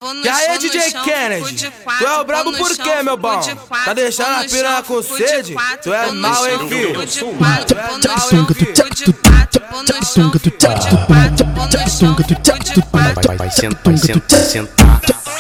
E aí, DJ Kennedy, tu é o brabo por quê, meu bom? Tá deixando a piranha com sede? Tu é mal, hein, filho? Vai sentar.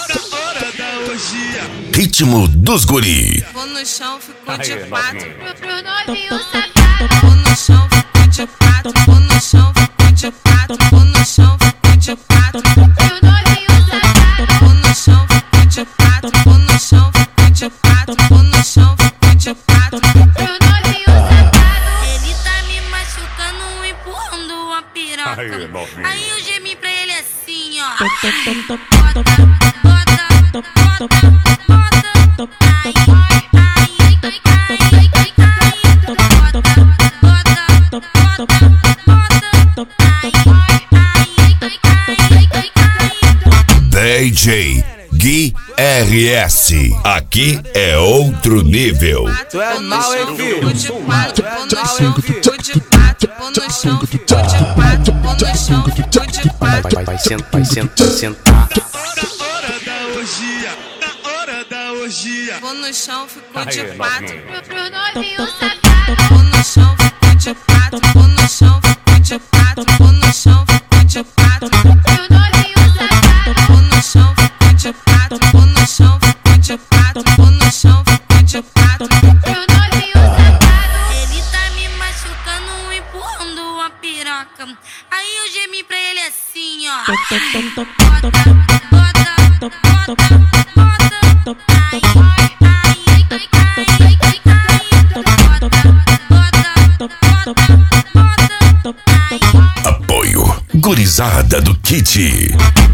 Ritmo dos guri. Vou no chão, ficou de quatro. Pro novinho safado. Vou no chão, ficou de quatro. Vou no chão, ficou de quatro. Vou no chão, ficou de quatro. Pro novinho safado. Vou no chão, ficou de quatro. Vou no chão, ficou de quatro. Vou no chão, ficou de quatro. Pro novinho safado. Ele tá me machucando, empurrando a piroca. Aí eu gemi pra ele assim, ó. DJ Gui RS, aqui é outro nível. Tu é mal, hein, filho? Vai sentar. Vou no chão, ficou de quatro. Pro novinho safado. Vou no chão, ficou de quatro. Vou no chão, ficou de quatro. Vou no chão, ficou de quatro. Pro novinho safado. Vou no chão, ficou de quatro. Vou no chão, ficou de quatro. Vou no chão, ficou de quatro. Pro novinho safado. Ele tá me machucando, empurrando a piroca. Aí eu gemi pra ele assim, ó. Apoio Gurizada do Kit.